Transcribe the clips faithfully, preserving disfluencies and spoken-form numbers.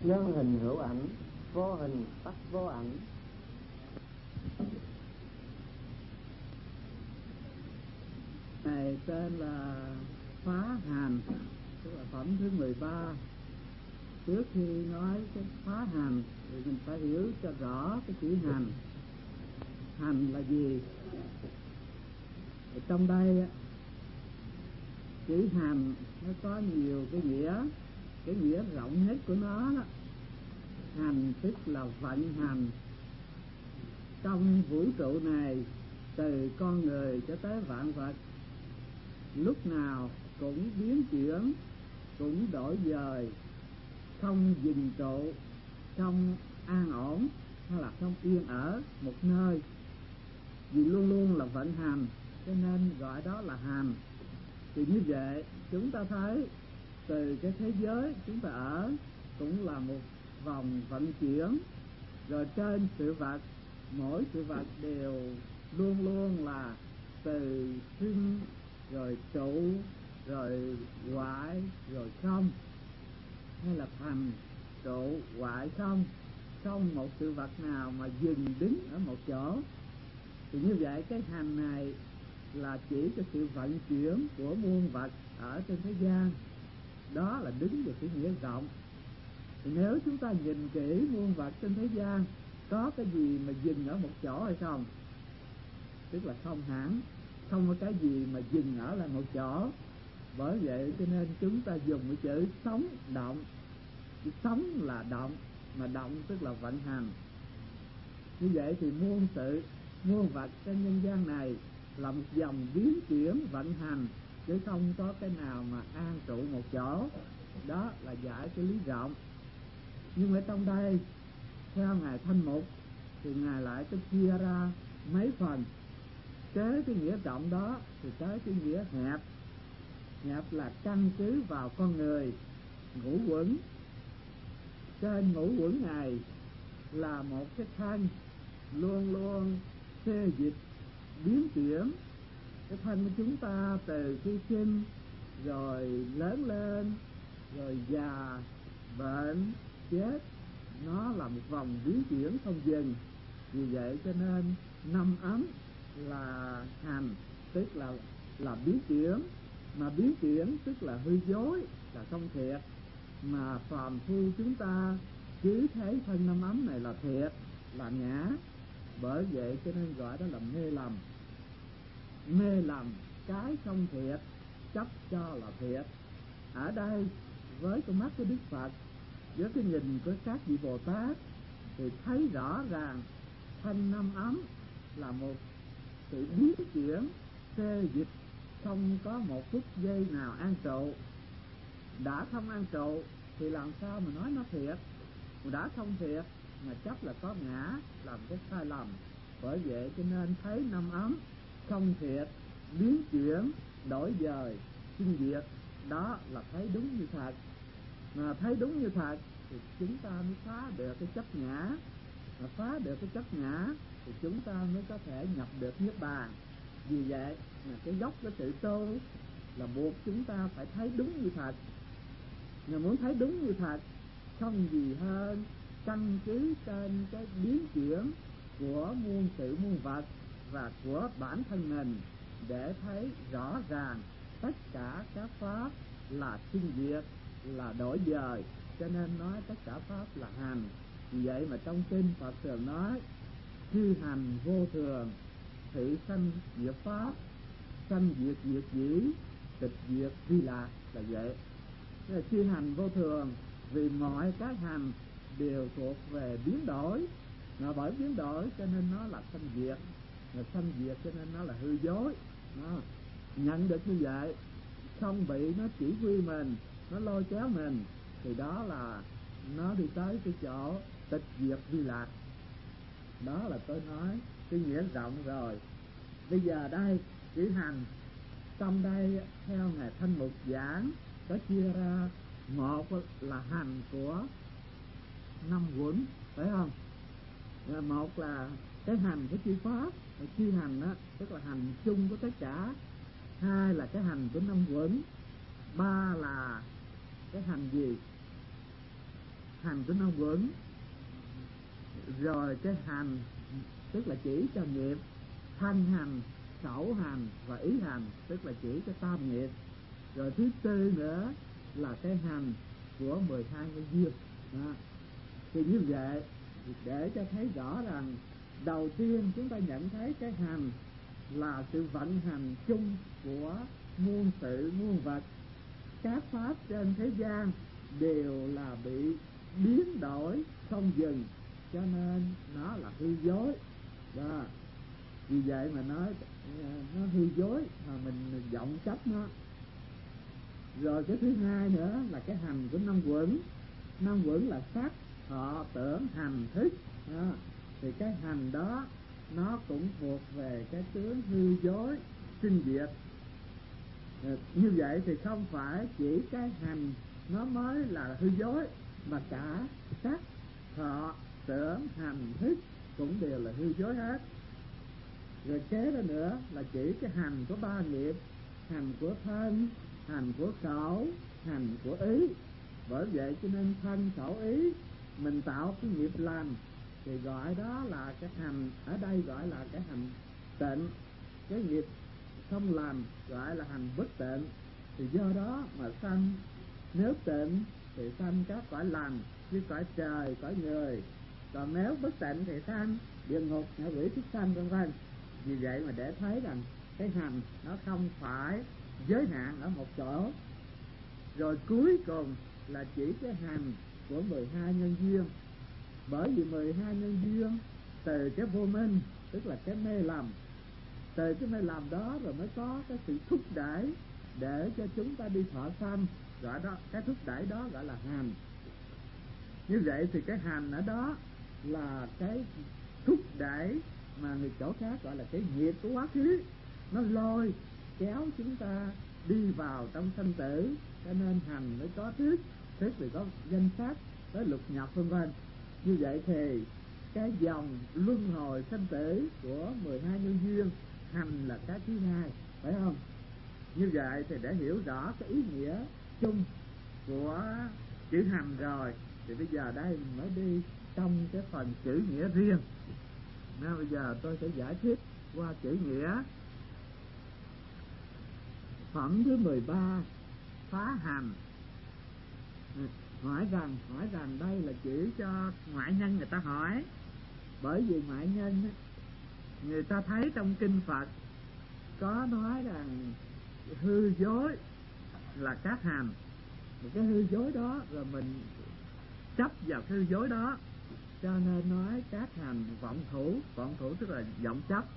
nhân hình hữu ảnh, vô hình tắc vô ảnh. Này tên là phá hành, tức là phẩm thứ mười ba. Trước khi nói cái phá hành thì mình phải hiểu cho rõ cái chữ hành. Hành là gì? Ở trong đây chữ hành nó có nhiều cái nghĩa. Cái nghĩa rộng nhất của nó đó, hành tức là vận hành trong vũ trụ này, từ con người cho tới vạn vật, lúc nào cũng biến chuyển, cũng đổi dời, không dừng trụ, không an ổn hay là không yên ở một nơi, vì luôn luôn là vận hành, cho nên gọi đó là hành. Thì như vậy chúng ta thấy từ cái thế giới chúng ta ở cũng là một vòng vận chuyển, rồi trên sự vật, mỗi sự vật đều luôn luôn là từ sinh rồi trụ rồi hoại rồi không, hay là thành trụ hoại không, không một sự vật nào mà dừng đứng ở một chỗ. Thì như vậy cái hành này là chỉ cho sự vận chuyển của muôn vật ở trên thế gian, đó là đứng về cái nghĩa rộng. Thì nếu chúng ta nhìn kỹ muôn vật trên thế gian, có cái gì mà dừng ở một chỗ hay không? Tức là không hẳn, không có cái gì mà dừng ở lại một chỗ. Bởi vậy cho nên chúng ta dùng cái chữ sống động. Chữ sống là động, mà động tức là vận hành. Như vậy thì muôn sự, muôn vật trên nhân gian này là một dòng biến chuyển vận hành, chứ không có cái nào mà an trụ một chỗ. Đó là giải cái lý rộng. Nhưng ở trong đây, theo Ngài Thanh Mục, thì Ngài lại có chia ra mấy phần. Kế cái nghĩa rộng đó thì tới cái nghĩa hẹp. Hẹp là căn cứ vào con người, ngũ quẩn. Trên ngũ quẩn này là một cái thân luôn luôn xê dịch, biến chuyển. Cái thân của chúng ta từ khi sinh rồi lớn lên, rồi già, bệnh, chết, nó là một vòng biến chuyển không dừng. Vì vậy cho nên năm ấm là hành, tức là là biến chuyển. Mà biến chuyển tức là hư dối, là không thiệt. Mà phàm phu chúng ta cứ thấy thân năm ấm này là thiệt, là ngã. Bởi vậy cho nên gọi đó là mê lầm. Mê lầm cái không thiệt, chấp cho là thiệt. Ở đây với con mắt của Đức Phật, với cái nhìn của các vị Bồ Tát, thì thấy rõ ràng thân năm ấm là một sự biến chuyển xê dịch, không có một phút giây nào an trụ. Đã không an trụ thì làm sao mà nói nó thiệt? Đã không thiệt mà chấp là có ngã, làm cái sai lầm. Bởi vậy cho nên thấy năm ấm không thiệt, biến chuyển, đổi dời, sinh diệt, đó là thấy đúng như thật. Mà thấy đúng như thật thì chúng ta mới phá được cái chấp ngã. Mà phá được cái chấp ngã thì chúng ta mới có thể nhập được niết bàn. Vì vậy mà cái gốc của sự tu là buộc chúng ta phải thấy đúng như thật. Mà muốn thấy đúng như thật, không gì hơn căn cứ trên cái biến chuyển của muôn sự muôn vật và của bản thân mình, để thấy rõ ràng tất cả các pháp là sinh diệt, là đổi dời. Cho nên nói tất cả pháp là hành. Vì vậy mà trong kinh Phật thường nói chư hành vô thường, thị sanh diệt pháp, sanh diệt diệt dĩ, tịch diệt vi lạc, là vậy. Là chư hành vô thường, vì mọi cái hành đều thuộc về biến đổi. Mà bởi biến đổi cho nên nó là sanh diệt. Mà sanh diệt cho nên nó là hư dối. Nó nhận được như vậy, không bị nó chỉ huy mình, nó lôi kéo mình, thì đó là nó đi tới cái chỗ tịch diệt vi lạc. Đó là tôi nói cái nghĩa rộng rồi. Bây giờ đây chữ hành trong đây theo Ngài Thanh Mục giảng có chia ra. Một là hành của năm quẩn, phải không? Một là cái hành của chư pháp, chư hành đó, tức là hành chung của tất cả. Hai là cái hành của năm quẩn. Ba là cái hành gì? hành của năm uẩn, rồi cái hành tức là chỉ cho nghiệp, thân hành, khẩu hành và ý hành tức là chỉ cho tam nghiệp. Rồi thứ tư nữa là cái hành của mười hai nhân duyên. Đó. Thì như vậy để cho thấy rõ rằng đầu tiên chúng ta nhận thấy cái hành là sự vận hành chung của muôn sự muôn vật. Các pháp trên thế gian đều là bị biến đổi không dừng, cho nên nó là hư dối. Đó. Vì vậy mà nói nó hư dối mà mình vọng chấp nó. Rồi cái thứ hai nữa là cái hành của năm uẩn. Năm uẩn là sắc, thọ, tưởng, hành, thức. Đó. Thì cái hành đó nó cũng thuộc về cái tướng hư dối sinh diệt. Như vậy thì không phải chỉ cái hành nó mới là hư dối, mà cả sắc, thọ, tưởng, hành, thức cũng đều là hư dối hết. Rồi kế đó nữa là chỉ cái hành của ba nghiệp, hành của thân, hành của khẩu, hành của ý. Bởi vậy cho nên thân khẩu ý mình tạo cái nghiệp lành thì gọi đó là cái hành, ở đây gọi là cái hành tịnh. Cái nghiệp không làm gọi là hành bất tịnh. Thì do đó mà sanh, nếu tịnh thì sanh các cõi lành như cõi trời, cõi người. Còn nếu bất tịnh thì sanh địa ngục, ngạ quỷ, súc sanh vân vân. Vì vậy mà để thấy rằng cái hành nó không phải giới hạn ở một chỗ. Rồi cuối cùng là chỉ cái hành của mười hai nhân duyên. Bởi vì mười hai nhân duyên từ cái vô minh, tức là cái mê lầm, từ cái mê lầm đó rồi mới có cái sự thúc đẩy để cho chúng ta đi thọ sanh, gọi đó, cái thúc đẩy đó gọi là hành. Như vậy thì cái hành ở đó là cái thúc đẩy mà người chỗ khác gọi là cái nghiệp của quá khứ, nó lôi kéo chúng ta đi vào trong sanh tử. Cho nên hành mới có thức, thức thì có danh sắc, có lục nhập vân vân. Như vậy thì cái dòng luân hồi sanh tử của mười hai nhân duyên, hành là cái thứ hai, phải không? Như vậy thì để hiểu rõ cái ý nghĩa chung của chữ hành rồi, thì bây giờ đây mình mới đi trong cái phần chữ nghĩa riêng. Nên bây giờ tôi sẽ giải thích qua chữ nghĩa. Phẩm thứ mười ba, phá hành. Hỏi rằng, hỏi rằng đây là chữ cho ngoại nhân người ta hỏi. Bởi vì ngoại nhân người ta thấy trong kinh Phật có nói rằng hư dối là các hành. Một cái hư dối đó rồi mình chấp vào hư dối đó, cho nên nói các hành vọng thủ. Vọng thủ tức là vọng chấp.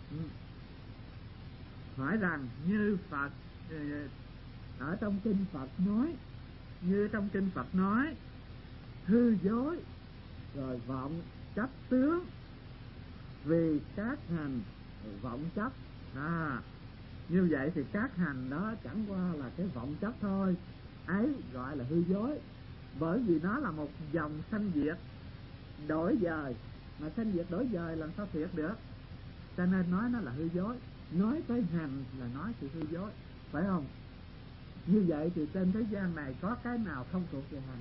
Hỏi rằng như Phật ở trong kinh Phật nói, như trong kinh Phật nói hư dối rồi vọng chấp tướng, vì các hành vọng chấp. À, như vậy thì các hành đó chẳng qua là cái vọng chấp thôi, ấy gọi là hư dối. Bởi vì nó là một dòng sanh diệt đổi dời, mà sanh diệt đổi dời làm sao thiệt được, cho nên nói nó là hư dối. Nói tới hành là nói sự hư dối, phải không? Như vậy thì trên thế gian này có cái nào không thuộc về hành?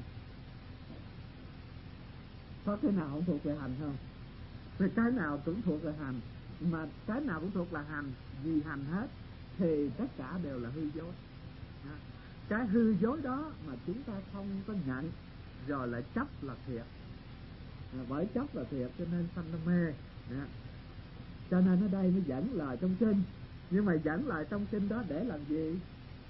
Có cái nào không thuộc về hành không? Thì cái nào cũng thuộc về hành, mà cái nào cũng thuộc là hành, vì hành hết, thì tất cả đều là hư dối. Cái hư dối đó mà chúng ta không có nhận, rồi lại chấp là thiệt. Bởi chấp là thiệt cho nên sanh nó mê. Cho nên ở đây mới dẫn lời trong kinh. Nhưng mà dẫn lời trong kinh đó để làm gì?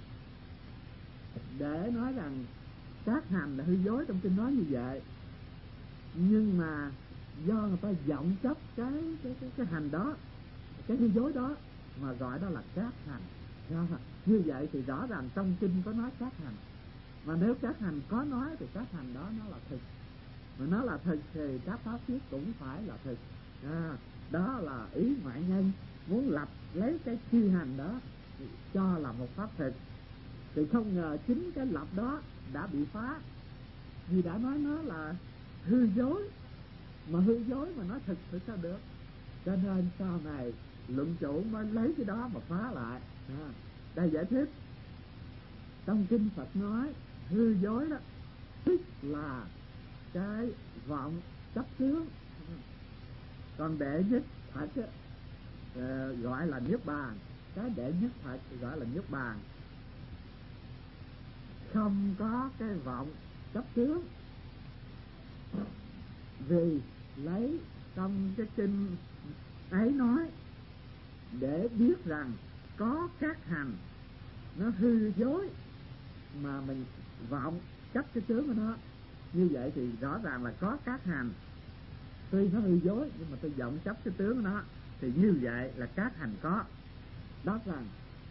Để nói rằng các hành là hư dối, trong kinh nói như vậy. Nhưng mà do người ta vọng chấp cái, cái, cái, cái hành đó, cái hư dối đó, mà gọi đó là các hành. Như vậy thì rõ ràng trong kinh có nói các hành. Mà nếu các hành có nói thì các hành đó nó là thực. Mà nó là thực thì các pháp thuyết cũng phải là thực. À, đó là ý ngoại nhân muốn lập lấy cái chi hành đó cho là một pháp thực. Thì không ngờ chính cái lập đó đã bị phá, vì đã nói nó là hư dối. Mà hư dối mà nói thực thì sao được? Cho nên sau này luận chủ mới lấy cái đó mà phá lại. À, đây giải thích. Trong kinh Phật nói hư dối đó, tức là cái vọng chấp tướng. Còn đệ nhất thật uh, gọi là niết bàn. Cái đệ nhất thật gọi là niết bàn, không có cái vọng chấp tướng. Vì lấy trong cái kinh ấy nói để biết rằng có các hành nó hư dối mà mình vọng chấp cái tướng của nó, như vậy thì rõ ràng là có các hành. Tuy nó hư dối nhưng mà tôi vọng chấp cái tướng của nó, thì như vậy là các hành có. Đáp rằng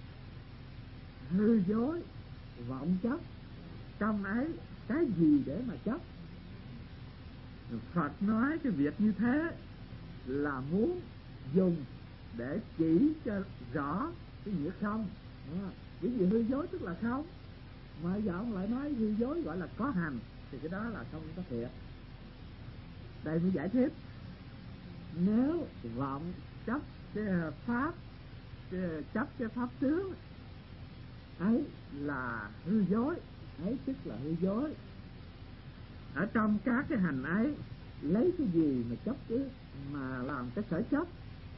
hư dối vọng chấp, trong ấy cái gì để mà chấp? Phật nói cái việc như thế là muốn dùng để chỉ cho rõ cái nghĩa không. Cái gì hư dối tức là không, mà giờ ông lại nói hư dối gọi là có hành, thì cái đó là không có thiệt. Đây mới giải thích. Nếu vọng chấp cái pháp, cái chấp cái pháp tướng ấy là hư dối, ấy tức là hư dối. Ở trong các cái hành ấy lấy cái gì mà chấp chứ, mà làm cái sở chấp?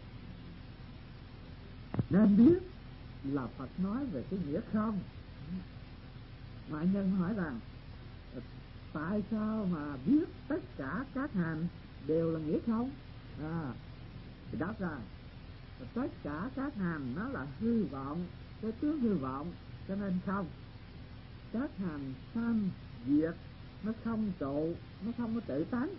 Nên biết là Phật nói về cái nghĩa không. Mà anh nhân hỏi rằng tại sao mà biết tất cả các hành đều là nghĩa không? À, thì đáp rằng tất cả các hành nó là hư vọng, cái tướng hư vọng, cho nên không. Các hành sanh diệt nó không trụ, nó không có tự tánh.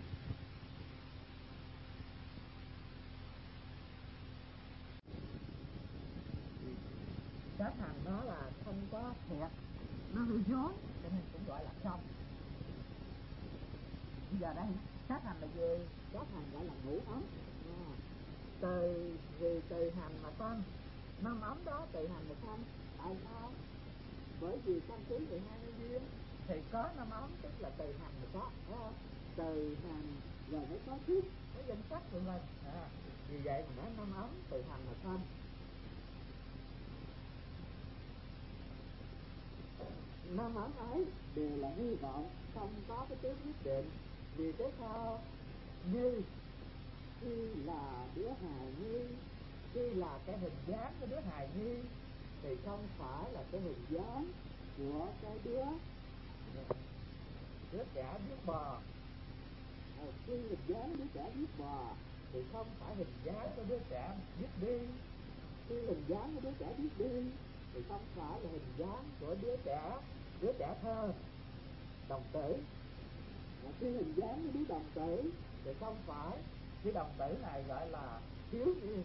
Các hành đó là không có thiệt, nó hư dối, cho nên cũng gọi là không. Bây giờ đây các hành là gì? Các hành gọi là ngũ ấm. À, từ vì từ hành mà con năm ấm đó, từ hành mà con. Tại sao? Bởi vì căn cứ mười hai nhân duyên thì có năm ấm, tức là từ hành mà có, phải không? Từ hành rồi mới có thức, có danh sắc của mình. À, vì vậy mà nói năm ấm từ hành mà con. Năm ấm ấy đều là hy vọng, không có cái tướng nhất định. Vì thế sao? Như khi là đứa hài nhi, khi là cái hình dáng của đứa hài nhi thì không phải là cái hình dáng của cái đứa đứa trẻ biết bò. À, khi hình dáng đứa trẻ biết bò thì không phải hình dáng của đứa trẻ biết đi. Khi hình dáng của đứa trẻ biết đi thì không phải là hình dáng của đứa trẻ đứa trẻ thơ đồng tử. À, khi hình dáng của đứa đồng tử thì không phải cái đồng tử này gọi là thiếu niên.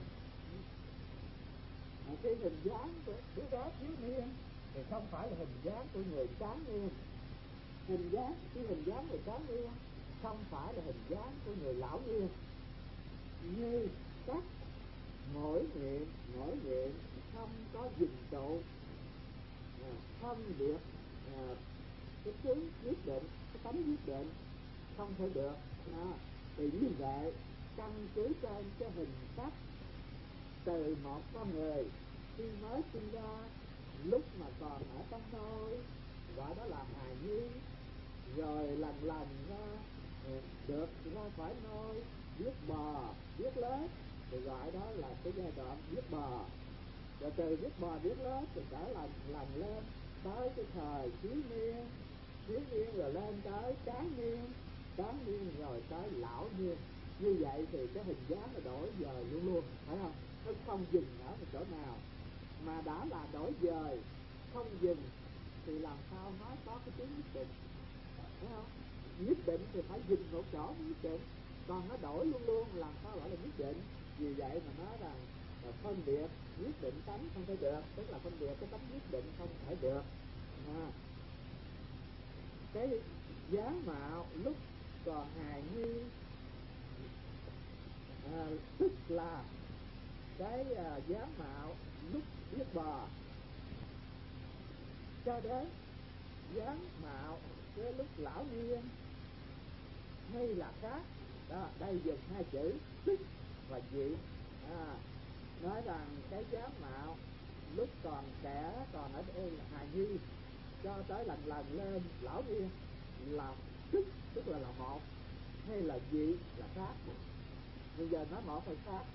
À, khi hình dáng của đứa bé thiếu niên thì không phải là hình dáng của người tráng niên. Hình dáng khi hình dáng người tráng niên không phải là hình dáng của người lão niên. Như các mỗi niệm mỗi niệm không có dừng trụ, à, không được à, cái tướng quyết định, cái tánh quyết định không thể được. À, thì như vậy căn cứ trên cái hình sắc từ một con người khi mới sinh ra, lúc mà còn ở trong nôi gọi đó là hài nhi, rồi lần lần ra được ra khỏi nôi, biết bò biết lớn, thì gọi đó là cái giai đoạn biết bò. Rồi từ biết bò biết lớn thì trở lần lần lên tới cái thời thiếu niên, thiếu niên rồi lên tới tráng niên, tráng niên rồi tới lão niên. Như vậy thì cái hình dáng nó đổi dời luôn luôn, phải không? Nó không dừng ở một chỗ nào, mà đã là đổi dời không dừng thì làm sao nói có cái tiếng nhất định, phải không? Nhất định thì phải dừng một chỗ mới nhất định, còn nó đổi luôn luôn làm sao gọi là nhất định. Vì vậy mà nói rằng là phân biệt nhất định tánh không thể được, tức là phân biệt cái tánh nhất định không thể được. À, cái dáng mạo lúc còn hài nhi, à, tức là cái à, dáng mạo lúc biết bò, cho đến dáng mạo cái lúc lão niên hay là khác. Đó, đây dùng hai chữ tức và dị. À, nói rằng cái dáng mạo lúc còn trẻ, còn ở đây là hài nhi, cho tới lần lần lên lão niên là tức, tức tức là là một, hay là gì là khác. Bây giờ nói một hay khác.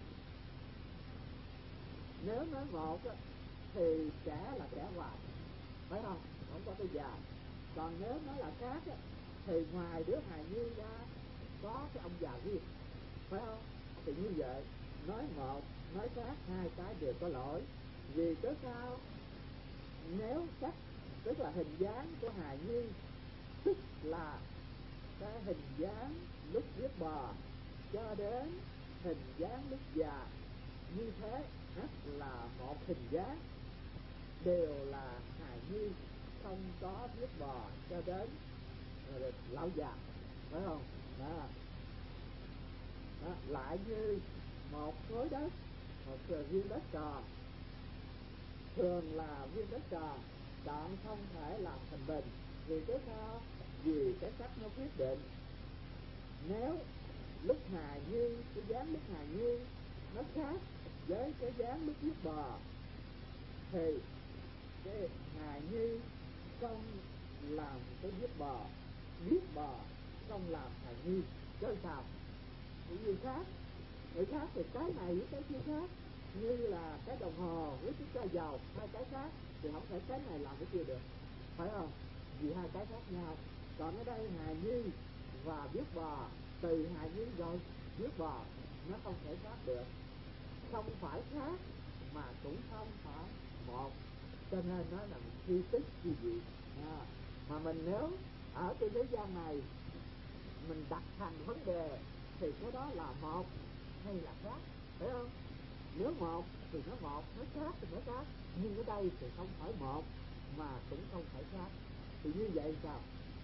Nếu nói một á, thì trẻ là trẻ hoài, phải không? Không có cái già. Còn nếu nói là khác á, thì ngoài đứa hài nhi ra có cái ông già riêng, phải không? Thì như vậy nói một, nói khác, hai cái đều có lỗi. Vì cớ sao? Nếu sắc tức là hình dáng của hài nhi, tức là cái hình dáng lúc viết bò cho đến hình dáng lúc già, như thế ắt là một hình dáng, đều là hài nhi, không có viết bò cho đến rồi lão già, phải không? Đó. Đó. Lại như một khối đất, một viên đất tròn, thường là viên đất tròn chọn không thể làm thành bình. Vì cái sao? Vì cái sắc nó quyết định. Nếu lúc hài nhi, cái dáng lúc hài nhi nó khác với cái dáng lúc viết bò, thì cái hài nhi không làm cái viết bò, viết bò không làm hài nhi. Chứ sao? Cái gì khác? Người khác thì cái này với cái kia khác. Như là cái đồng hồ với cái chai dầu, hai cái khác thì không thể cái này làm cái kia được, phải không? Vì hai cái khác nhau. Còn ở đây hài nhi và viết bò, từ hài nhi rồi viết bò, nó không thể khác được. Không phải khác mà cũng không phải một, cho nên nó là chi tích chi dị. À, mà mình nếu ở trên thế gian này mình đặt thành vấn đề thì cái đó là một hay là khác, phải không? Nếu một thì nó một, nó khác thì nó khác. Nhưng ở đây thì không phải một mà cũng không phải khác. Thì như vậy sao?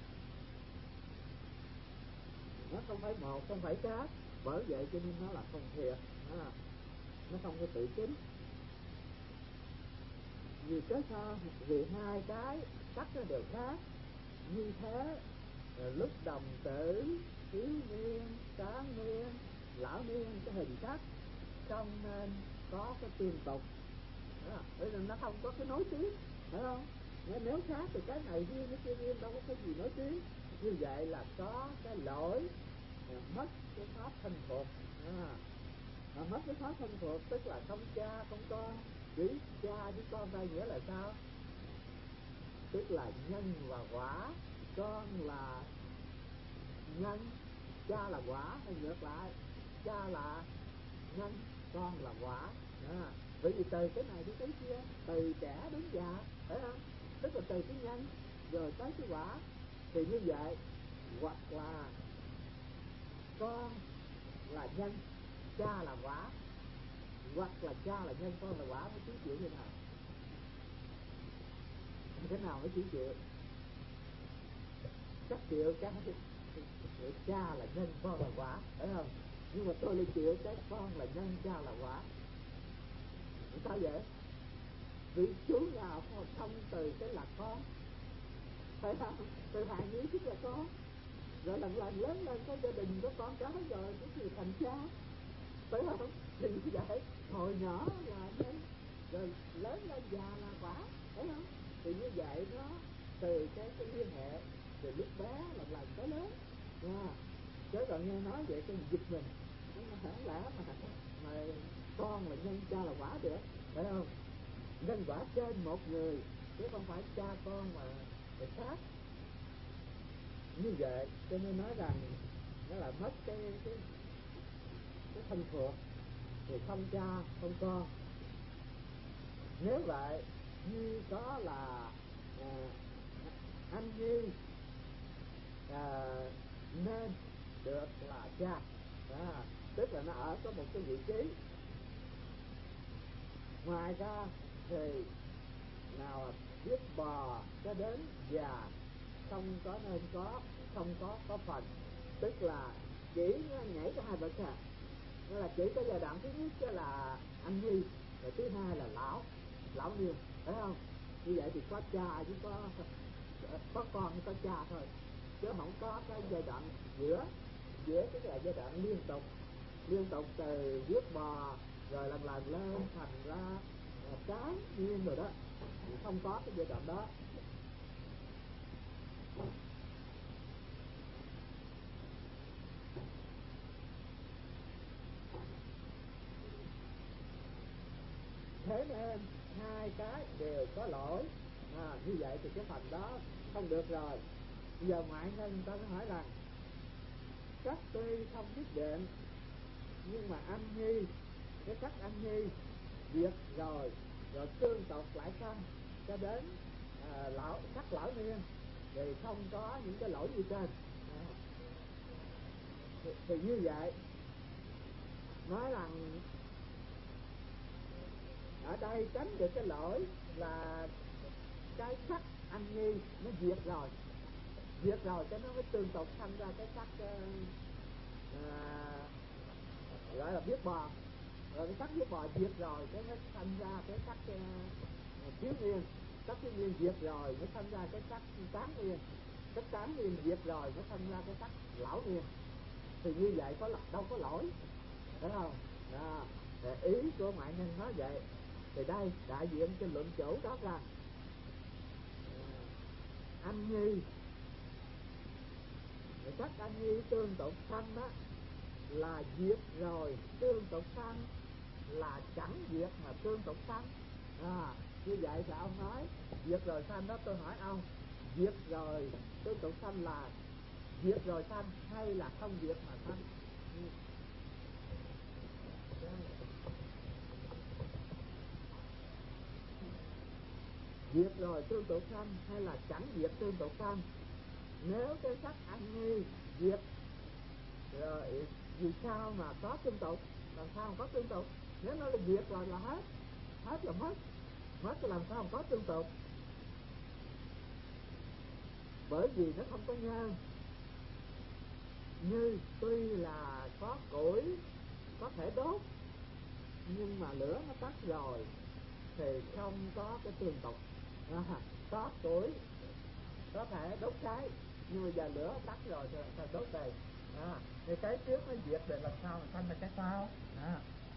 Nó không phải một, không phải khác. Bởi vậy cho nên nó là không thiệt, nó, nó không có tự chính. Vì cái sao? Vì hai cái sắc nó đều khác. Như thế lúc đồng tử, thiếu niên, tráng niên, lão niên, cái hình sắc không nên có cái tương tục. Bởi vì nó không có cái nối tiếp, phải không? Nếu khác thì cái này riêng, cái kia riêng, đâu có cái gì nối tiếp. Như vậy là có cái lỗi mất cái pháp thân thuộc. À, mà mất cái pháp thân thuộc tức là không cha không con. Chỉ cha với con đây nghĩa là sao? Tức là nhân và quả. Con là nhân, cha là quả, hay ngược lại, cha là nhân, con là quả. À, bởi vì từ cái này đến cái kia, từ trẻ đến già, phải không? Tức là từ cái nhân rồi tới cái quả. Thì như vậy, hoặc là con là nhân, cha là quả, hoặc là cha là nhân, con là quả, mới chỉ chịu như nào? Cái nào mới chỉ chịu? Chắc chịu cái cha là nhân, con là quả, phải không? Nhưng mà tôi lại chịu cái con là nhân, cha là quả. Sao vậy? Vì chú nào không từ cái là con, phải không? Từ hài nhi tức là con, rồi lần lần lớn lên có gia đình có con cái rồi cái gì thành cha, phải không? Thì như vậy hồi nhỏ là nhân, rồi lớn lên già là quả, phải không? Thì như vậy nó từ cái cái liên hệ từ lúc bé lần lần tới lớn. À, chứ còn nghe nói vậy cái giật mình, nó hẳn lẽ mà mà con là nhân, cha là quả được, phải không? Nhân quả trên một người chứ không phải cha con mà người khác. Như vậy cho nên nói rằng nó là mất cái cái cái thân thuộc, thì không cha không con. Nếu vậy như có là à, anh Nhi à, nên được là cha. À, tức là nó ở có một cái vị trí. Ngoài ra thì nào biết bò cho đến già không có nên có, không có có phần. Tức là chỉ nhảy có hai bậc à. Nó là chỉ có giai đoạn thứ nhất là anh Nhi, rồi thứ hai là lão lão niên, phải không? Như vậy thì có cha chứ có có con có cha thôi, chứ không có cái giai đoạn giữa. Giữa tức là giai đoạn liên tục liên tục từ viết bò rồi lần lần lên thành ra cái niên rồi đó, thì không có cái giai đoạn đó. lên hai cái đều có lỗi, à, như vậy thì cái phần đó không được rồi. Bây giờ ngoại nhân người ta mới hỏi rằng sắc tuy không biết định, nhưng mà âm nhi, cái sắc âm nhi diệt rồi, rồi tương tộc lại sanh cho đến à, lão sắc lão niên thì không có những cái lỗi như trên. À, thì, thì như vậy nói rằng ở đây tránh được cái lỗi là cái sắc anh nhi nó diệt rồi, diệt rồi cho nó mới tương tục thành ra cái sắc uh, gọi là biết bò, rồi cái sắc biết bò diệt rồi cái nó thành ra cái sắc uh, thiếu niên, sắc thiếu niên diệt rồi nó thành ra cái sắc tán niên, sắc tán niên diệt rồi nó thành ra cái sắc lão niên. Thì như vậy có đâu có lỗi, phải không? Đó, ý của ngoại nhân nói vậy. Thì đây đại diện cho luận chủ đó rằng anh nhi, các anh nhi tương tục sanh đó là diệt rồi tương tục sanh là chẳng diệt mà tương tục sanh. À, như vậy thì ông nói diệt rồi sanh đó, tôi hỏi ông diệt rồi tương tục sanh là diệt rồi sanh hay là không diệt mà sanh? Ừ. Diệt rồi tương tục sanh hay là chẳng diệt tương tục sanh? Nếu cái sắc anh nhi diệt rồi vì sao mà có tương tục? Làm sao mà có tương tục? Nếu nó là diệt rồi là hết, hết là mất, mất thì làm sao mà có tương tục? Bởi vì nó không có nhân. Như tuy là có củi có thể đốt, nhưng mà lửa nó tắt rồi thì không có cái tương tục. À, có củi có thể đốt cháy, nhưng mà giờ lửa tắt rồi thì làm sao đốt đây? À, thì cái trước nó diệt để làm sao mà sanh ra cái sau? À.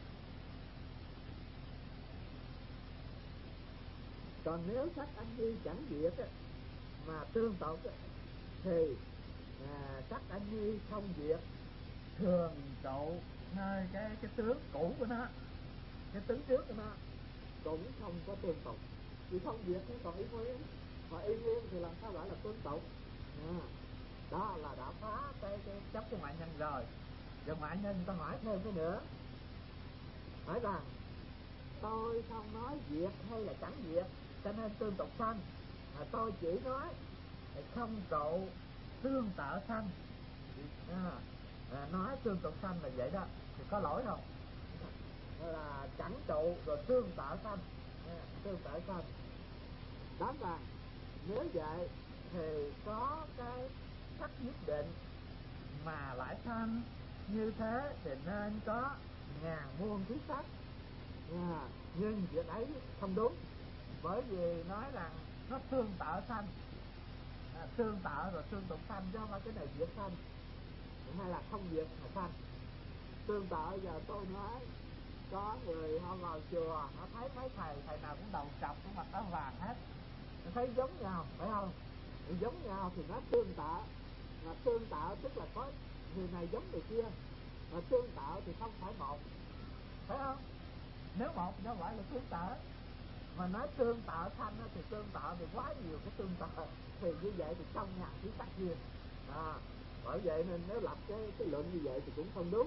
Còn nếu sắc anh nhi chẳng diệt á, mà tương tục á, thì à, sắc anh nhi không diệt thường trụ nơi cái cái tướng cũ của nó, cái tướng trước của nó cũng không có tương tục, vì không diệt nó còn y nguyên, mà y nguyên thì làm sao gọi là tương tục? À, đó là đã phá cái cái chấp của ngoại nhân rồi. Rồi ngoại nhân người ta hỏi thêm cái nữa, hỏi rằng tôi không nói diệt hay là chẳng diệt cho nên tương tục sanh, mà tôi chỉ nói không trụ tương tự sanh. À, à, nói tương tục sanh là vậy đó, thì có lỗi không? Là chẳng trụ rồi tương tự sanh, à, tương tự sanh. Đó là nếu vậy thì có cái sắc nhất định mà lại sanh như thế thì nên có ngàn muôn thứ sắc. À, nhưng việc ấy không đúng, bởi vì nói rằng nó tương tự sanh, à, tương tự rồi tương tục sanh, do mà cái này diệt sanh hay là không diệt mà sanh. Tương tự giờ tôi nói có người họ vào chùa, họ thấy mấy thầy thầy nào cũng đầu trọc, cái mặt áo vàng hết, nó thấy giống nhau, phải không? Thì giống nhau thì nó tương tự, mà tương tự tức là có người này giống người kia, mà tương tự thì không phải một, phải không? Nếu một nó gọi là tương tự, mà nói tương tự sanh thì tương tự thì quá nhiều cái tương tự, thì như vậy thì trong ngàn thứ sắc riêng. À, bởi vậy nên nếu lập cái cái luận như vậy thì cũng không đúng.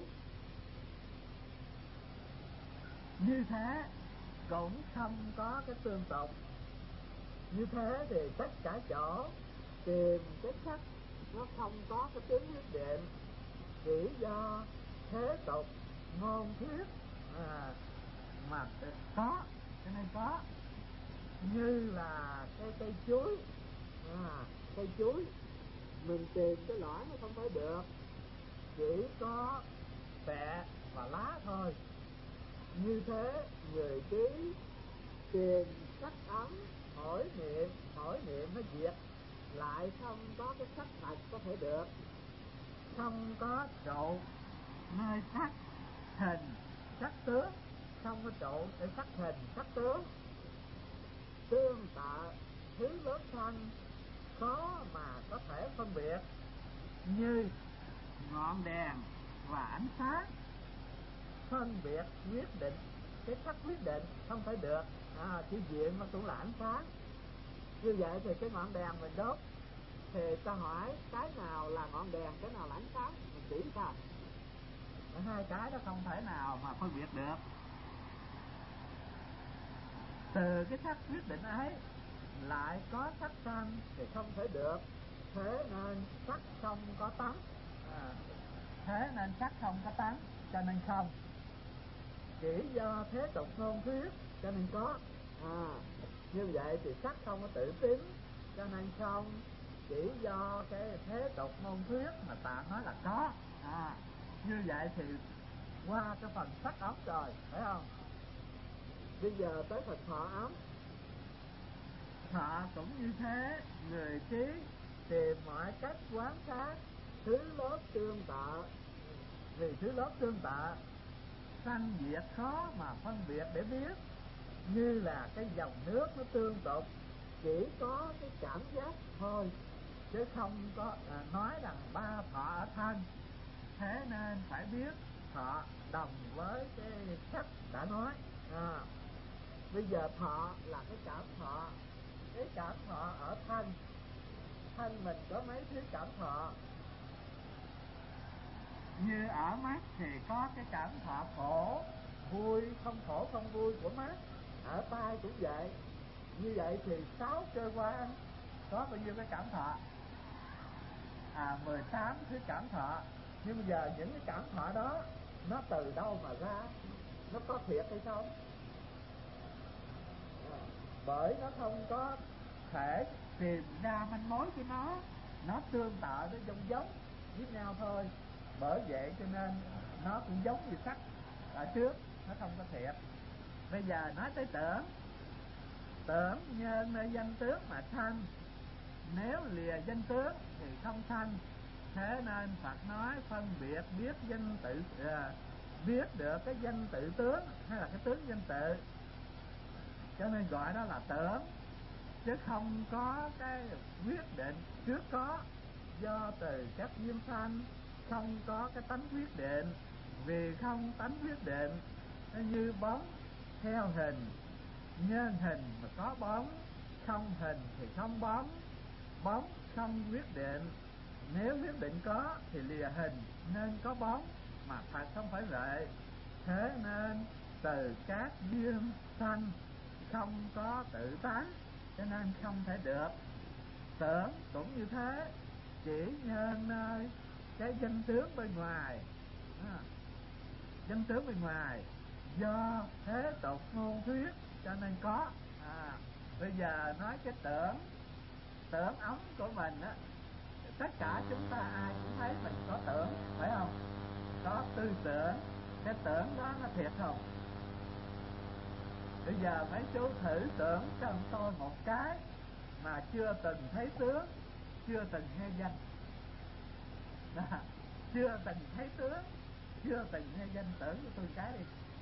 Như thế cũng không có cái tương tục. Như thế thì tất cả chỗ tìm cái sắc nó không có cái tướng nhất định, chỉ do thế tục ngôn thuyết à, mà có, cho nên có. Như là cái cây chuối, à, cây chuối mình tìm cái lõi nó không phải được, chỉ có bẹ và lá thôi. Như thế người trí tìm sắc ấm, hỏi niệm, hỏi niệm nó diệt, lại không có cái sắc thật có thể được, không có trụ nơi sắc hình sắc tướng, không có trụ để sắc hình sắc tướng. Tương tự thứ lớn thân khó mà có thể phân biệt, như ngọn đèn và ánh sáng phân biệt quyết định cái sắc quyết định không thể được. À, chữ diện nó cũng là ánh sáng. Như vậy thì cái ngọn đèn mình đốt thì ta hỏi cái nào là ngọn đèn, cái nào là ánh sáng, mình chỉ sao? Hai cái đó không thể nào mà phân biệt được. Từ cái sắc quyết định ấy lại có sắc sanh thì không thể được. Thế nên sắc không có tánh. À, thế nên sắc không có tánh cho nên không. Chỉ do thế tục ngôn thuyết cho nên có. À, như vậy thì sắc không có tự tính cho nên không. Chỉ do cái thế tục ngôn thuyết mà ta nói là có. À, như vậy thì qua cái phần sắc ấm rồi, phải không? Bây giờ tới phần thọ ấm. Thọ cũng như thế, người trí tìm mọi cách quán sát thứ lớp tương tự. Vì thứ lớp tương tự sanh diệt khó mà phân biệt để biết. Như là cái dòng nước nó tương tục, chỉ có cái cảm giác thôi, chứ không có à, nói rằng ba thọ ở thân. Thế nên phải biết thọ đồng với cái sắc đã nói. À, bây giờ thọ là cái cảm thọ. Cái cảm thọ ở thân. Thân mình có mấy thứ cảm thọ. Như ở mắt thì có cái cảm thọ khổ, vui, không khổ, không vui của mắt. Ở tai cũng vậy. Như vậy thì sáu cơ quan có bao nhiêu cái cảm thọ? À, mười tám thứ cảm thọ. Nhưng bây giờ những cái cảm thọ đó nó từ đâu mà ra? Nó có thiệt hay không? À, bởi nó không có thể tìm ra manh mối của nó. Nó tương tự, nó giống giống với nhau thôi. Bởi vậy cho nên nó cũng giống như sắc ở trước, nó không có thiệt. Bây giờ nói tới tưởng. Tưởng nhân nơi danh tướng mà sanh. Nếu lìa danh tướng thì không sanh. Thế nên Phật nói phân biệt biết danh tự, à, biết được cái danh tự tướng hay là cái tướng danh tự, cho nên gọi đó là tưởng. Chứ không có cái quyết định trước có. Do từ các duyên sanh không có cái tánh quyết định. Vì không tánh quyết định, nó như bóng theo hình. Nhân hình mà có bóng, không hình thì không bóng. Bóng không quyết định. Nếu quyết định có thì lìa hình nên có bóng, mà thật không phải vậy. Thế nên từ các duyên sanh không có tự tánh, cho nên không thể được. Tưởng cũng như thế, chỉ nhân nơi cái danh tướng bên ngoài. À, danh tướng bên ngoài do thế tục ngôn thuyết cho nên có. À, bây giờ nói cái tưởng, tưởng ấm của mình á, tất cả chúng ta ai cũng thấy mình có tưởng, phải không? Có tư tưởng. Cái tưởng đó nó thiệt không? Bây giờ mấy chú thử tưởng cho tôi một cái mà chưa từng thấy tướng, chưa từng nghe danh. Đó, chưa từng thấy tướng, chưa từng nghe danh, tưởng cho tôi cái đi.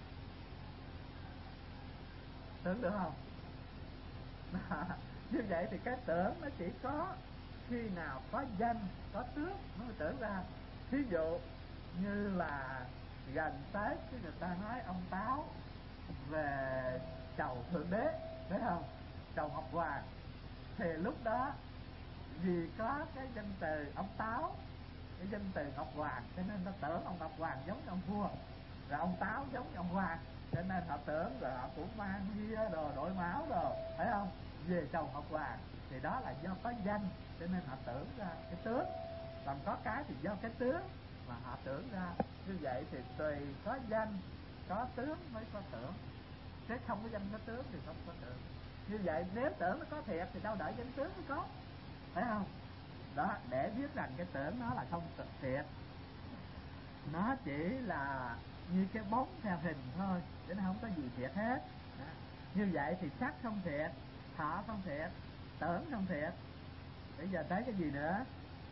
Tưởng được không? Đó, như vậy thì cái tưởng nó chỉ có khi nào có danh, có tướng nó mới tưởng ra. Thí dụ như là gần Tết thì người ta nói ông Táo về chầu Thượng Đế, phải không? Chầu Ngọc Hoàng. Thì lúc đó vì có cái danh từ ông Táo, cái danh từ Ngọc Hoàng, cho nên ta tưởng ông Ngọc Hoàng giống như ông vua, rồi ông Táo giống như ông Hoàng, cho nên họ tưởng, rồi họ cũng mang bia đồ, đội máu đồ, phải không? Về chầu Ngọc Hoàng. Thì đó là do có danh cho nên họ tưởng ra cái tướng. Còn có cái thì do cái tướng mà họ tưởng ra. Như vậy thì tùy có danh, có tướng mới có tưởng. Chứ không có danh có tướng thì không có tưởng. Như vậy nếu tưởng nó có thiệt thì đâu đợi danh tướng mới có, phải không? Đó, để biết rằng cái tưởng nó là không thiệt. Nó chỉ là như cái bóng theo hình thôi, chứ nó không có gì thiệt hết. Đó. Như vậy thì sắc không thiệt, thọ không thiệt, tưởng không thiệt. Bây giờ tới cái gì nữa?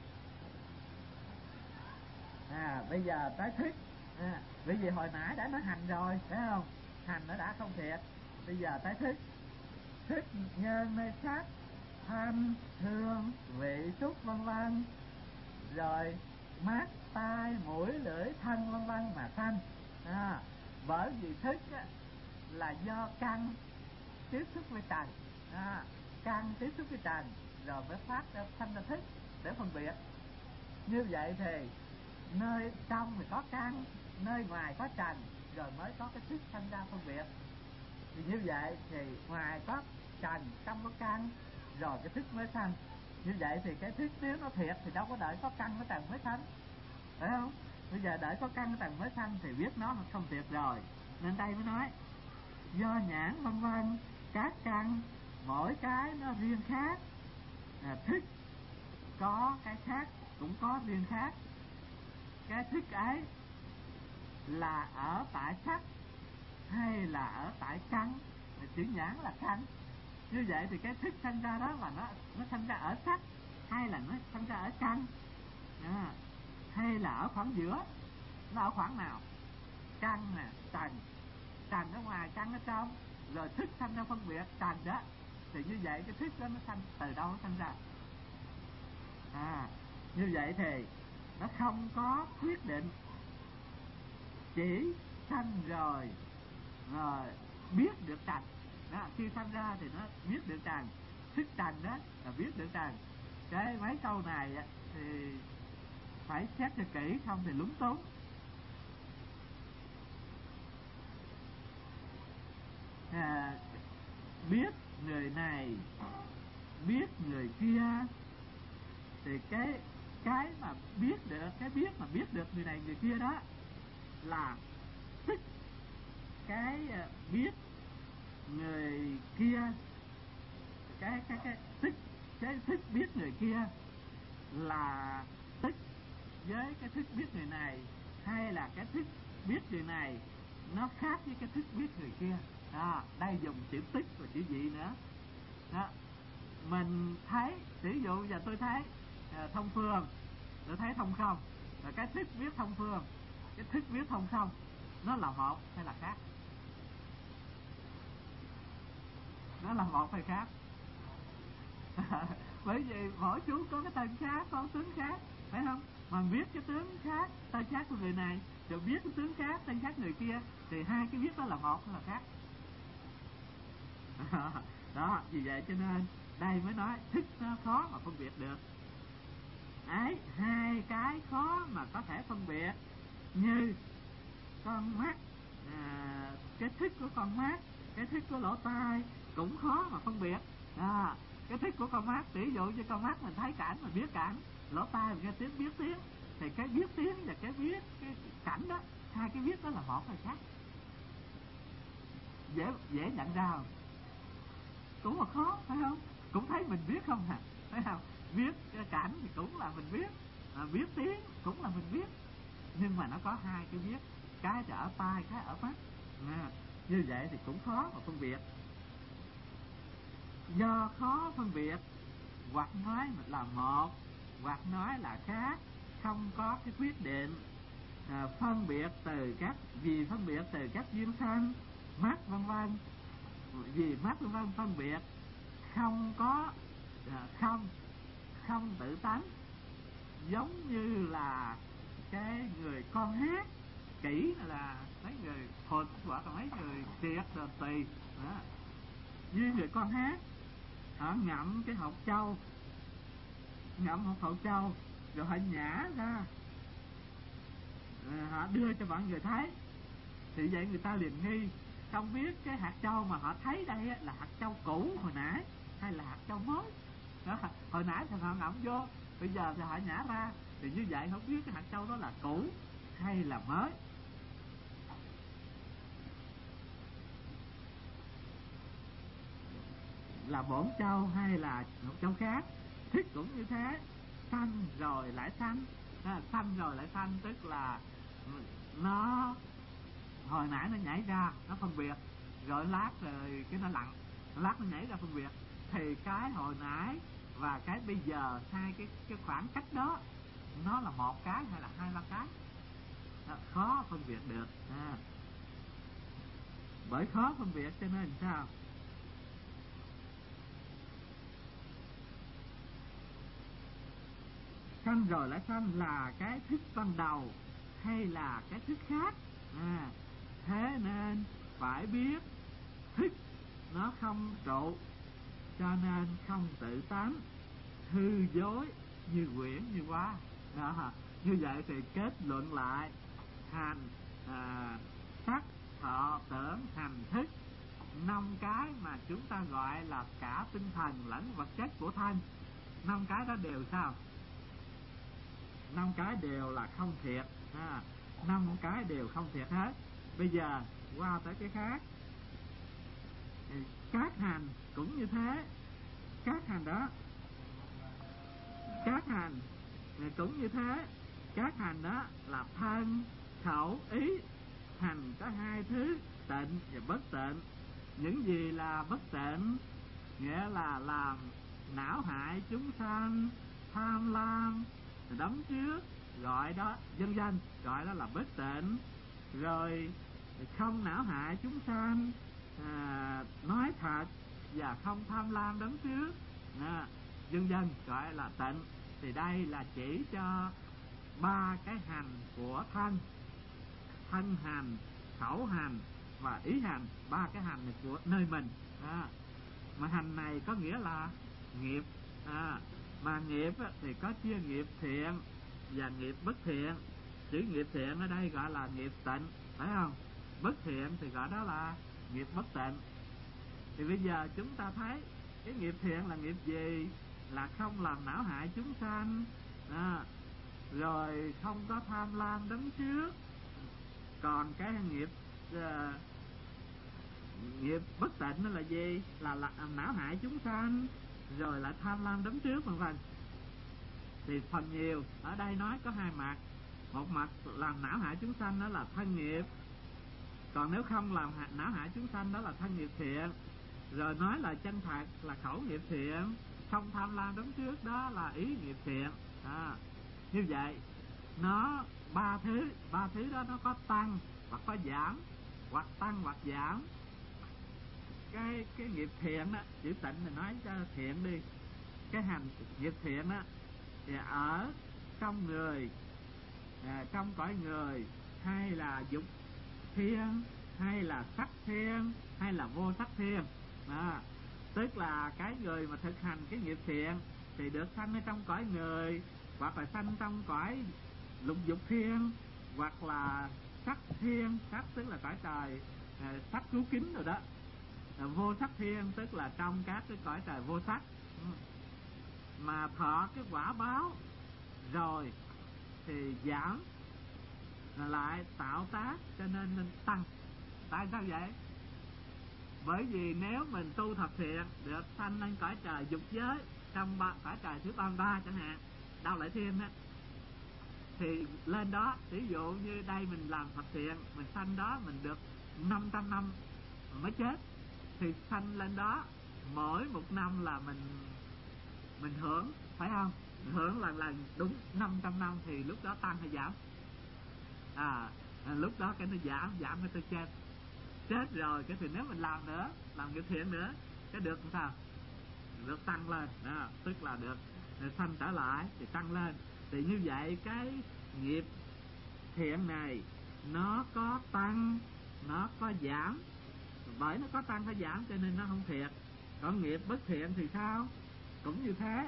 À, bây giờ tới thức. À, bởi vì hồi nãy đã nói hành rồi, phải không? Hành nó đã không thiệt. Bây giờ tới thức. Thức nhân nơi sắc, thanh, hương, vị, xúc vân vân, rồi mắt, tai, mũi, lưỡi, thân vân vân mà sanh. À, bởi vì thức á, là do căn tiếp xúc với trần, à, căn tiếp xúc với trần rồi mới phát ra sanh ra thức để phân biệt. Như vậy thì nơi trong thì có căn, nơi ngoài có trần, rồi mới có cái thức sanh ra phân biệt. Thì như vậy thì ngoài có trần, trong có căn, rồi cái thức mới sanh. Như vậy thì cái thức nếu nó thiệt thì đâu có đợi có căn có trần mới sanh, phải không? Bây giờ đợi có căn trần mới sanh thì biết nó không thiệt rồi. Nên đây mới nói do nhãn vân vân các căn mỗi cái nó riêng khác, à, thức có cái khác cũng có riêng khác. Cái thức ấy là ở tại sắc hay là ở tại căn? Chữ nhãn là căn. Như vậy thì cái thức sanh ra đó là nó nó sanh ra ở sắc hay là nó sanh ra ở căn, à, hay là ở khoảng giữa? Nó ở khoảng nào? Căn nè, trần, trần ở ngoài, căn ở trong, rồi thức sanh ra phân biệt trần đó. Thì như vậy cái thức đó nó sanh từ đâu nó sanh ra? À, như vậy thì nó không có quyết định, chỉ sanh rồi rồi biết được trần đó. Khi sanh ra thì nó biết được trần, thức trần đó là biết được trần. Cái mấy câu này thì phải xét cho kỹ, không thì lúng túng. À, biết người này biết người kia thì cái cái mà biết được, cái biết mà biết được người này người kia đó là thức. Cái biết người kia, cái cái cái thức, cái thức biết người kia là tức với cái thức biết người này, hay là cái thức biết người này nó khác với cái thức biết người kia. À, đây dùng chữ tức và chữ vị nữa đó. Mình thấy, ví dụ giờ tôi thấy à, thông phương, tôi thấy thông không, rồi cái thức biết thông phương, cái thức biết thông không, nó là một hay là khác? Nó là một hay khác? Bởi vì mỗi chú có cái tên khác, có tướng khác, phải không? Mà biết cái tướng khác, tên khác của người này, rồi biết cái tướng khác, tên khác người kia, thì hai cái biết đó là một hay là khác? Đó, vì vậy cho nên đây mới nói thức nó khó mà phân biệt được. Đấy, hai cái khó mà có thể phân biệt, như con mắt, à, cái thức của con mắt, cái thức của lỗ tai cũng khó mà phân biệt. À, cái thức của con mắt, ví dụ như con mắt mình thấy cảnh, mình biết cảnh, lỗ tai mình nghe tiếng biết tiếng, thì cái biết tiếng và cái biết cái cảnh đó, hai cái biết đó là một hay khác? Dễ dễ nhận ra không? Cũng là khó, phải không? Cũng thấy mình biết không hả? Phải không? Biết cái cảnh thì cũng là mình biết, à, biết tiếng cũng là mình biết, nhưng mà nó có hai cái biết, cái ở tai, cái ở mắt. À, như vậy thì cũng khó mà phân biệt. Do khó phân biệt, hoặc nói là một, hoặc nói là khác, không có cái quyết định. À, phân biệt từ các, vì phân biệt từ các duyên sanh, mắt vân vân, vì mắt vân vân phân biệt không có, à, không không tự tánh. Giống như là cái người con hát kỹ là mấy người phật hoặc là mấy người triệt đền tỳ đó. Như người con hát, họ ngậm cái hột châu, ngậm một hột châu rồi họ nhả ra, à, họ đưa cho mọi người thấy, thì vậy người ta liền nghi, không biết cái hạt châu mà họ thấy đây là hạt châu cũ hồi nãy hay là hạt châu mới đó. Hồi nãy thì họ ngậm vô, bây giờ thì họ nhả ra, thì như vậy không biết cái hạt châu đó là cũ hay là mới. Là bổn châu hay là một châu khác. Thức cũng như thế, sanh rồi lại sanh, à, sanh rồi lại sanh, tức là nó hồi nãy nó nhảy ra, nó phân biệt, rồi lát rồi cái nó lặn, lát nó nhảy ra phân biệt, thì cái hồi nãy và cái bây giờ, hai cái cái khoảng cách đó nó là một cái hay là hai ba cái đó, khó phân biệt được. À, bởi khó phân biệt cho nên sao? Sanh rồi lại sanh là cái thức ban đầu hay là cái thức khác? À, thế nên phải biết thức nó không trụ, cho nên không tự tánh, hư dối như quyển như quá. Đó, như vậy thì kết luận lại hành à, sắc thọ tưởng hành thức, năm cái mà chúng ta gọi là cả tinh thần lẫn vật chất của thân. Năm cái đó đều sao? Năm cái đều là không thiệt. À, năm cái đều không thiệt hết. Bây giờ qua tới cái khác. Các hành cũng như thế. Các hành đó, các hành cũng như thế. Các hành đó là thân, khẩu, ý. Hành có hai thứ, tịnh và bất tịnh. Những gì là bất tịnh nghĩa là làm não hại chúng sanh, tham lam, đắm trước, gọi đó vân vân, gọi đó là bất tịnh. Rồi không não hại chúng sanh, à, nói thật và không tham lam đắm trước, à, vân vân, gọi là tịnh. Thì đây là chỉ cho ba cái hành của thân. Thân hành, khẩu hành và ý hành. Ba cái hành này của nơi mình, à, mà hành này có nghĩa là nghiệp, à, mà nghiệp thì có chia nghiệp thiện và nghiệp bất thiện. Chữ nghiệp thiện ở đây gọi là nghiệp tịnh, phải không? Bất thiện thì gọi đó là nghiệp bất tịnh. Thì bây giờ chúng ta thấy cái nghiệp thiện là nghiệp gì? Là không làm não hại chúng sanh, à, rồi không có tham lam đắm trước. Còn cái nghiệp uh, nghiệp bất tịnh là gì? Là, là não hại chúng sanh, rồi lại tham lam đắm trước vân vân. Thì phần nhiều ở đây nói có hai mặt. Một mặt làm não hại chúng sanh đó là thân nghiệp, còn nếu không làm não hại chúng sanh đó là thân nghiệp thiện. Rồi nói là chân thật là khẩu nghiệp thiện, không tham lam đắm trước đó là ý nghiệp thiện. À, như vậy nó ba thứ, ba thứ đó nó có tăng hoặc có giảm, hoặc tăng hoặc giảm. Cái cái nghiệp thiện đó, chữ tịnh thì nói cho thiện đi. Cái hành nghiệp thiện đó thì ở trong người, à, trong cõi người, hay là dục thiên, hay là sắc thiên, hay là vô sắc thiên. À, tức là cái người mà thực hành cái nghiệp thiện thì được sanh ở trong cõi người, hoặc là sanh trong cõi lục dục thiên, hoặc là sắc thiên. Sắc tức là cõi trời à, sắc cứu kính rồi đó. À, vô sắc thiên tức là trong các cái cõi trời vô sắc. Mà thọ cái quả báo rồi thì giảm lại tạo tác, cho nên nên tăng. Tại sao vậy? Bởi vì nếu mình tu thập thiện được sanh lên cõi trời dục giới, trong ba, cõi trời thứ ba mươi ba chẳng hạn, Đao Lợi Thiên á, thì lên đó, ví dụ như đây mình làm thập thiện, mình sanh đó mình được năm trăm năm mới chết, thì sanh lên đó mỗi một năm là mình mình hưởng, phải không? Mình hưởng lần lần đúng năm trăm năm, thì lúc đó tăng hay giảm? À, lúc đó cái nó giảm, giảm cái tôi chết. Chết rồi cái thì nếu mình làm nữa, làm nghiệp thiện nữa, cái được làm sao? Được tăng lên, đó, tức là được sanh trở lại thì tăng lên. Thì như vậy cái nghiệp thiện này nó có tăng, nó có giảm. Bởi nó có tăng có giảm cho nên nó không thiệt. Còn nghiệp bất thiện thì sao? Cũng như thế.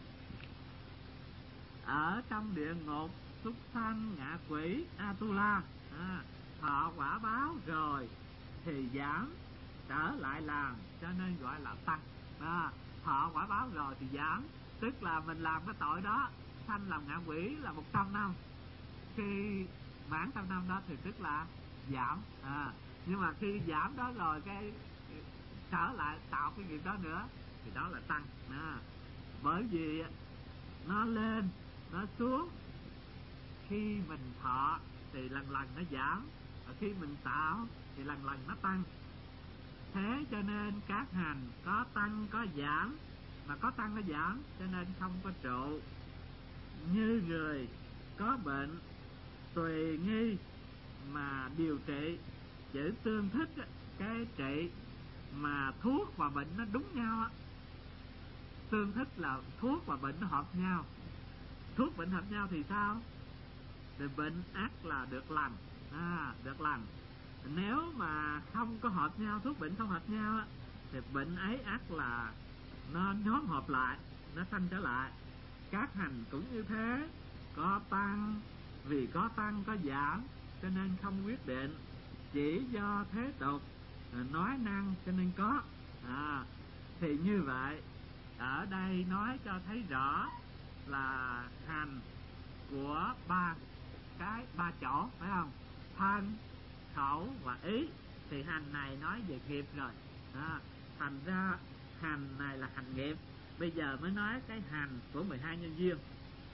Ở trong địa ngục, súc sanh, ngạ quỷ, Atula, à, thọ quả báo rồi thì giảm trở lại làm, cho nên gọi là tăng. À, thọ quả báo rồi thì giảm, tức là mình làm cái tội đó, sanh làm ngạ quỷ là một trăm năm, khi mãn trăm năm đó thì tức là giảm. À, nhưng mà khi giảm đó rồi cái trở lại tạo cái nghiệp đó nữa thì đó là tăng. À, bởi vì nó lên nó xuống, khi mình thọ thì lần lần nó giảm, và khi mình tạo thì lần lần nó tăng. Thế cho nên các hành có tăng có giảm, mà có tăng có giảm cho nên không có trụ. Như người có bệnh tùy nghi mà điều trị, chữ tương thích cái trị mà thuốc và bệnh nó đúng nhau á. Tương thích là thuốc và bệnh nó hợp nhau. Thuốc bệnh hợp nhau thì sao? Thì bệnh ác là được lành, à, được lành. nếu mà không có hợp nhau, thuốc bệnh không hợp nhau á, thì bệnh ấy ắt là nó nhóm họp lại, nó sanh trở lại. Các hành cũng như thế, có tăng, vì có tăng có giảm cho nên không quyết định, chỉ do thế tục nói năng cho nên có. À, thì như vậy ở đây nói cho thấy rõ là hành của ba cái ba chỗ, phải không? Thân, khẩu và ý. Thì hành này nói về nghiệp rồi. À, thành ra hành này là hành nghiệp. Bây giờ mới nói cái hành của mười hai nhân duyên.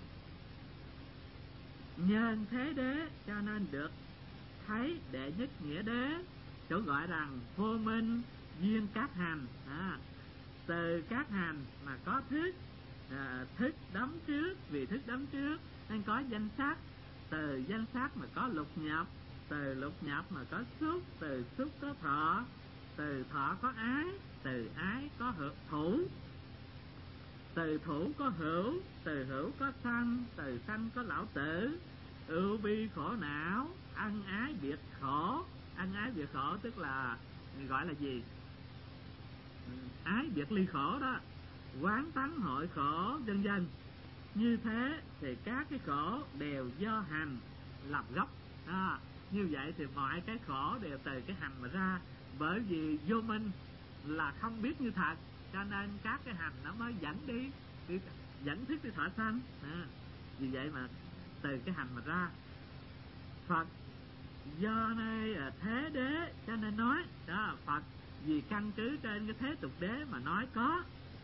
Nhân thế đế cho nên được thấy đệ nhất nghĩa đế, chỗ gọi rằng vô minh duyên các hành. À, từ các hành mà có thức, à, thức đấm trước, vì thức đấm trước nên có danh sắc, từ danh sắc mà có lục nhập, từ lục nhập mà có xúc, từ xúc có thọ, từ thọ có ái, từ ái có hữu thủ, từ thủ có hữu, từ hữu có sanh, từ sanh có lão tử, ưu bi khổ não, ân ái biệt khổ. Ân ái biệt khổ tức là gọi là gì? Ái biệt ly khổ đó, quán tánh hội khổ, vân vân. Như thế thì các cái khổ đều do hành làm gốc. À, như vậy thì mọi cái khổ đều từ cái hành mà ra. Bởi vì vô minh là không biết như thật, cho nên các cái hành nó mới dẫn đi, đi dẫn thức đi thọ sanh. À, vì vậy mà từ cái hành mà ra. Phật do nơi thế đế cho nên nói đó, Phật vì căn cứ trên cái thế tục đế mà nói có.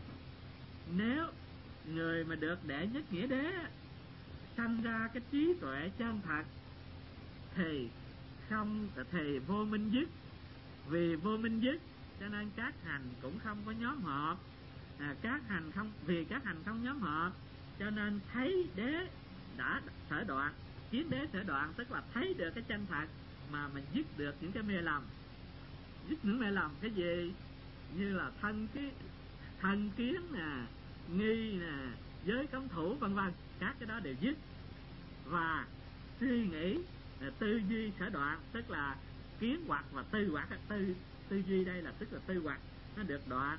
Nếu người mà được đệ nhất nghĩa đế sanh ra cái trí tuệ chân thật thì không thì vô minh dứt. Vì vô minh dứt cho nên các hành cũng không có nhóm hợp. À, các hành không vì các hành không nhóm hợp cho nên thấy đế đã sở đoạn. Kiến đế sở đoạn tức là thấy được cái chân thật mà mình dứt được những cái mê lầm. Dứt những mê lầm cái gì? Như là thân cái thân kiến nè, nghi nè, giới cấm thủ vân vân, các cái đó đều dứt. Và suy nghĩ, tư duy sở đoạn tức là kiến hoặc và tư hoặc. Tư tư duy đây là tức là tư hoặc, nó được đoạn.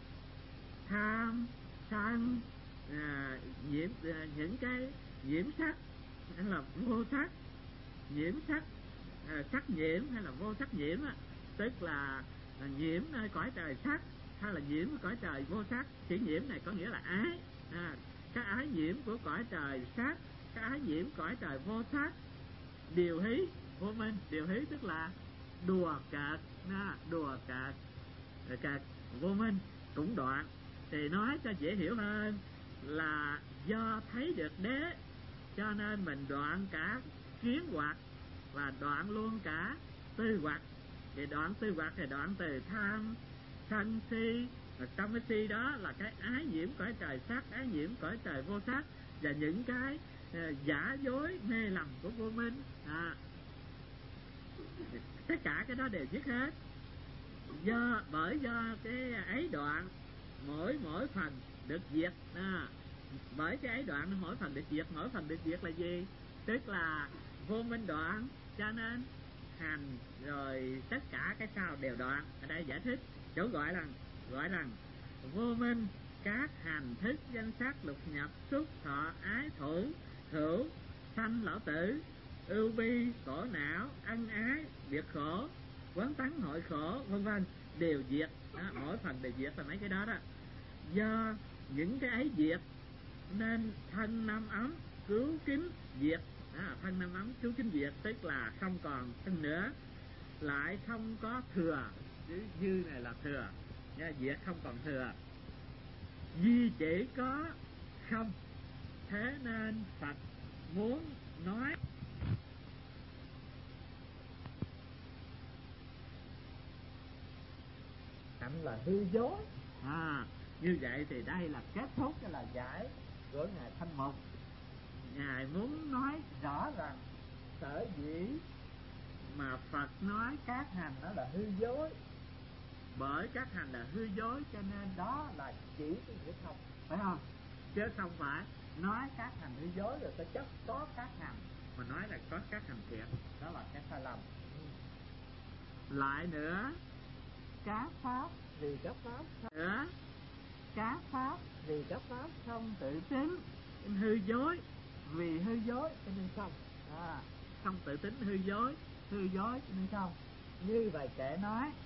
Tham sân à, nhiễm à, những cái nhiễm sắc hay là vô sắc, nhiễm sắc à, sắc nhiễm hay là vô sắc nhiễm á, tức là à, nhiễm nơi cõi trời sắc hay là nhiễm ở cõi trời vô sắc. Chữ nhiễm này có nghĩa là ái. À, cái ái nhiễm của cõi trời sắc, cái ái nhiễm cõi trời vô sắc, điều hí vô minh. Điều hí tức là đùa cợt, à, đùa cợt, cợt vô minh cũng đoạn. Thì nói cho dễ hiểu hơn là do thấy được đế cho nên mình đoạn cả kiến hoặc và đoạn luôn cả tư hoặc. Thì đoạn tư hoặc thì đoạn từ tham sân si, và trong cái si đó là cái ái nhiễm cõi trời sắc, ái nhiễm cõi trời vô sắc, và những cái uh, giả dối mê lầm của vô minh. À, tất cả cái đó đều dứt hết. Do bởi do cái ấy đoạn mỗi mỗi phần được diệt. À, bởi cái ấy đoạn mỗi phần được diệt. Mỗi phần được diệt là gì? Tức là vô minh đoạn cho nên hành rồi tất cả cái sau đều đoạn. Ở đây giải thích chỗ gọi là gọi rằng vô minh các hành thức danh sắc lục nhập xúc thọ ái thủ hữu sanh lão tử ưu bi khổ não ân ái biệt khổ quán tánh hội khổ vân vân đều diệt. Đó, mỗi phần đều diệt là mấy cái đó đó. Do những cái ấy diệt nên thân năm ấm cứu kính diệt. Đó, thân năm ấm cứu kính diệt tức là không còn thân nữa, lại không có thừa. Chữ dư này là thừa, nha, diệt không còn thừa. Duy chỉ có không. Thế nên Phật muốn nói cảnh là hư dối. À, như vậy thì đây là kết thúc cái lời giải của Ngài Thanh Mục. Ngài muốn nói rõ rằng sở dĩ mà Phật nói các hành đó là hư dối, bởi các hành là hư dối cho nên đó là chỉ cái nghĩa không, phải không? Chứ không phải nói các hành hư dối rồi ta chấp có các hành mà nói là có các hành thiện, đó là cái sai lầm. lại nữa, các pháp vì các pháp nữa, các pháp vì các pháp không tự tính hư dối, vì hư dối cho nên không. à Không tự tính hư dối, hư dối cho nên không. Như vậy kệ nói